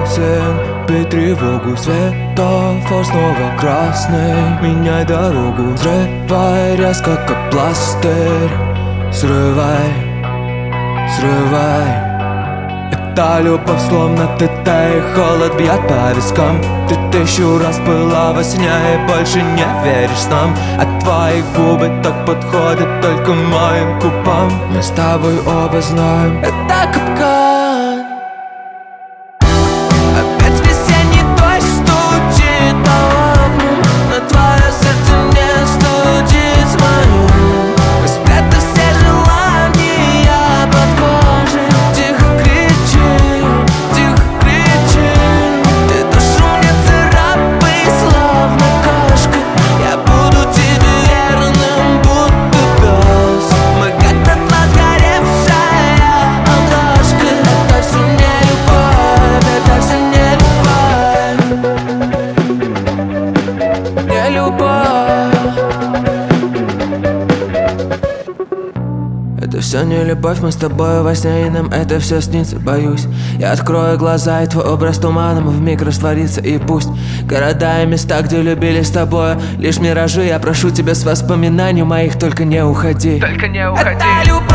ясен, бей тревогу, светофор снова красный. Меняй дорогу, взрывай резко, как пластырь. Срывай, срывай. Эта любовь словно ТТ, и холод бьет по вискам. Ты 1000 раз была во сне и больше не веришь нам. А твои губы так подходят только моим губам. Мы с тобой оба знаем, это капкан. Опять весенний дождь стучит по окнам, но твое сердце не стучит с моим. Мы спрятали все желания под кожей. Тихо кричи, тихо кричи. Ты душу мне царапай, словно кошка. Я буду тебе верным, будто пес. Мы как дотла сгоревшая обложка. Это все не любовь, это все не любовь. Не любовь. Это все не любовь, мы с тобой во сне, и нам это все снится, боюсь. Я открою глаза, и твой образ туманом вмиг растворится. И пусть города и места, где любили с тобой, лишь миражи. Я прошу тебя с воспоминаний моих, только не уходи. Только не уходи. Это любовь.